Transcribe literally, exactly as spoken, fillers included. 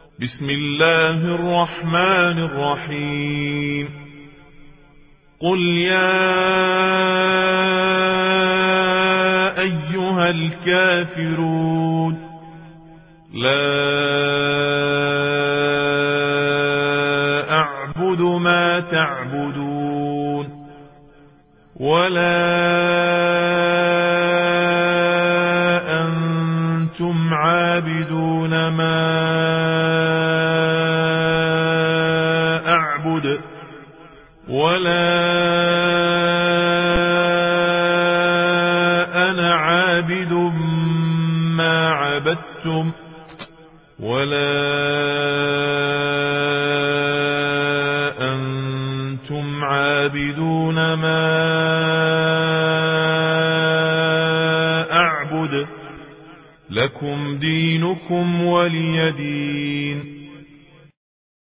بسم الله الرحمن الرحيم قل يا أيها الكافرون لا أعبد ما تعبدون ولا أنتم عابدون ما أعبد ولا أنا عابد ما عبدتم ولا أنتم عابدون ما أعبد لكم دينكم ولي دين.